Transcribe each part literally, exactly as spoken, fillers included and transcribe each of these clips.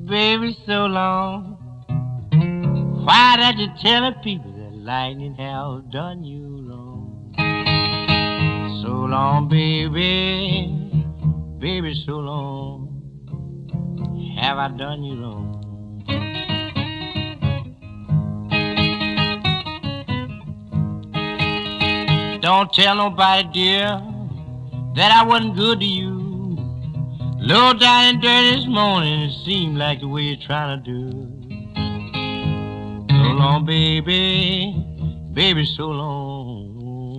Baby, so long. Why don't you tell the people that lightning has done you wrong? So long, baby, baby, so long. Have I done you wrong? Don't tell nobody, dear, that I wasn't good to you. Low down and dirty this morning, it seemed like the way you're trying to do. So long, baby, baby, so long.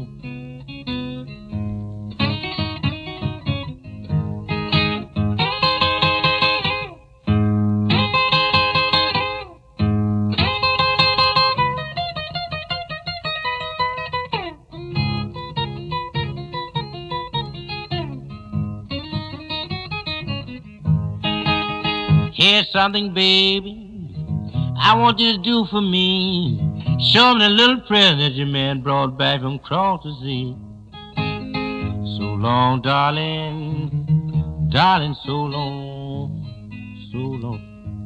Here's something, baby, I want you to do for me. Show me the little present that your man brought back from across the sea. So long, darling, darling, so long, so long.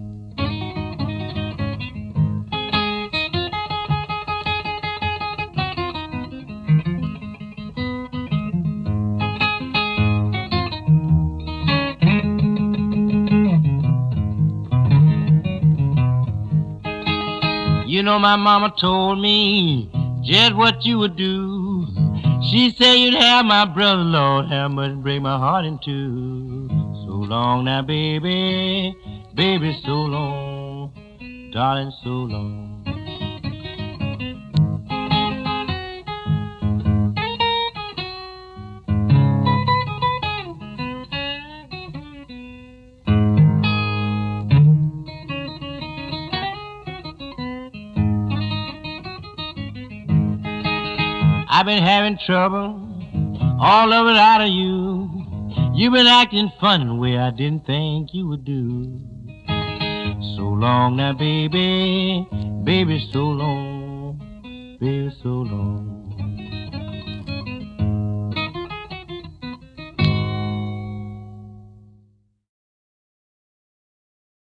You know my mama told me just what you would do. She said you'd have my brother, Lord, how much break my heart in two. So long now, baby, baby, so long, darling, so long. I've been having trouble, all of it out of you. You've been acting funny the way I didn't think you would do. So long now, baby, baby, so long, baby, so long.